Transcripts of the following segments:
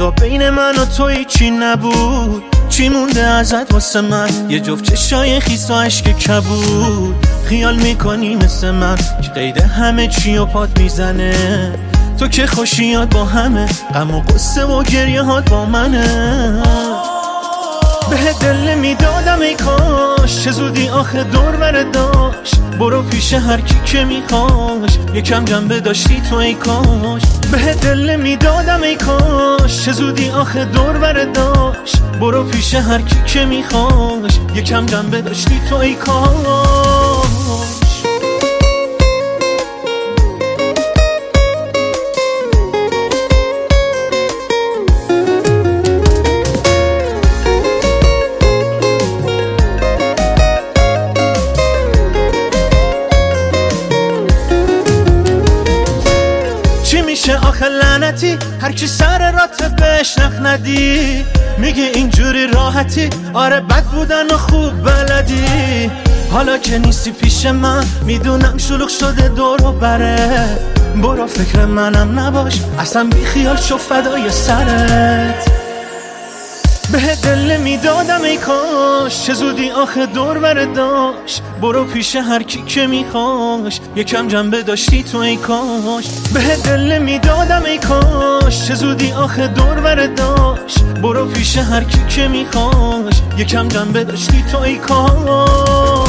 انگار بین من و تو هیچی نبود. چی مونده ازت واسه من؟ یه جفت چشای خیس و عشق کبود. خیال میکنی مثل من که قید همه چی و پات میزنه. تو که خوشیات با همه، غم و قصه و گریه هات با منه. به دل میدادم ای کاش، چه زودی آخه دور بره داشت. برو پیش هر کی که میخواش، یکم جنبه داشتی تو ای کاش. به دل میدادم ای کاش، چه زودی آخه دور بره داشت. برو پیش هر کی که میخواش، یکم جنبه داشتی تو ای کاش. میشه آخه لعنتی هر کی سر رات بهش نخ ندی. میگه اینجوری راحتی، آره بد بودن و خوب بلدی. حالا که نیستی پیش من میدونم شلوغ شده دور و بره. برو فکر منم نباش، اصلا بی خیال شو فدای سرت. به دل میدادم ای کاش، چه زودی آخه دور بره داشت. برو پیش هر کی که میخواش، یکم جنبه داشتی تو ای کاش. به دل میدادم ای کاش، چه زودی آخه دور بره داشت. برو پیش هر کی که میخواش، یکم جنبه داشتی تو ای کاش.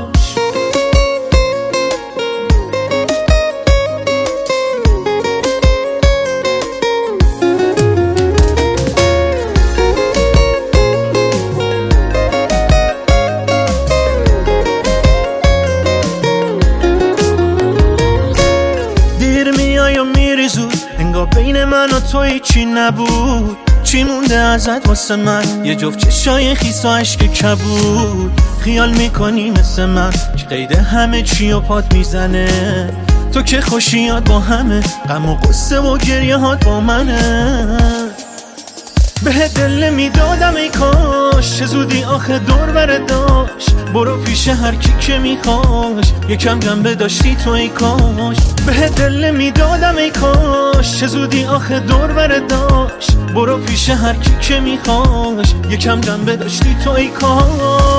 میری زود انگار بین من و تو هیچی نبود. چی مونده ازت واسه من؟ یه جفت چشای خیس و عشق کبود. خیال میکنی مثل من که قید همه چی و پات میزنه. تو که خوشیات با همه، غم و قصه و گریه هات با منه. به دل میدادم ای کاش، چه زودی آخه دور بره داشت. برو پیش هر کی که میخواش، یکم جنبه داشتی تو ای کاش. به دل میدادم ای کاش، چه زودی آخه دور بره داشت. برو پیش هر کی که میخواش، یکم جنبه داشتی تو ای کاش.